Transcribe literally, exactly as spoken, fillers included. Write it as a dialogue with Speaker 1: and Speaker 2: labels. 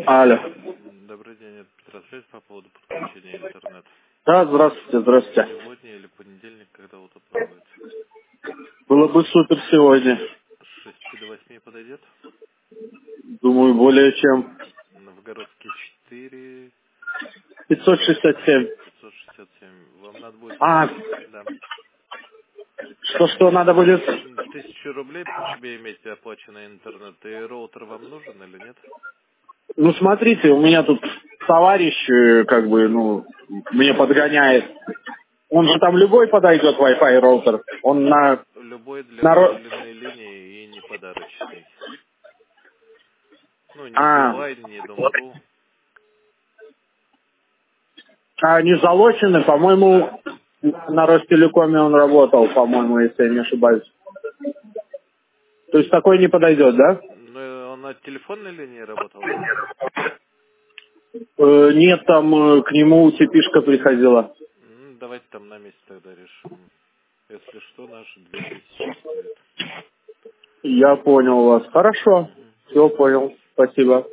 Speaker 1: Алло.
Speaker 2: Добрый день, это Петр Связь по поводу подключения интернета.
Speaker 1: Да, здравствуйте, здравствуйте.
Speaker 2: Сегодня или понедельник, когда удобно будет?
Speaker 1: Было бы супер сегодня.
Speaker 2: С шести до восьми подойдет?
Speaker 1: Думаю, более чем.
Speaker 2: Новгородский четыре,
Speaker 1: пятьсот шестьдесят семь.
Speaker 2: пятьсот шестьдесят семь. Вам надо будет
Speaker 1: А,
Speaker 2: тысячу, да.
Speaker 1: что-что надо будет?
Speaker 2: М, Тысячу рублей при себе иметь оплаченный интернет. И роутер вам нужен или нет?
Speaker 1: Ну, смотрите, у меня тут товарищ, э, как бы, ну, мне подгоняет. Он же там любой подойдет, Wi-Fi роутер. Он на...
Speaker 2: Любой
Speaker 1: на
Speaker 2: длина,
Speaker 1: ро-
Speaker 2: длинной линии и не подарочный. Ну, не
Speaker 1: а,
Speaker 2: Билайн, не Дом.ру.
Speaker 1: а они залочены,
Speaker 2: Да.
Speaker 1: по-моему, на на Ростелекоме он работал, по-моему, если я не ошибаюсь. То есть такой не подойдет, да?
Speaker 2: Ну, он на телефонной линии работал, да?
Speaker 1: Э, нет, там э, к нему типишка приходила.
Speaker 2: М, Давайте там на месте тогда решим. Если что, наши две тысячи стоит.
Speaker 1: Я понял вас. Хорошо.
Speaker 2: Мгм.
Speaker 1: Все понял. Спасибо.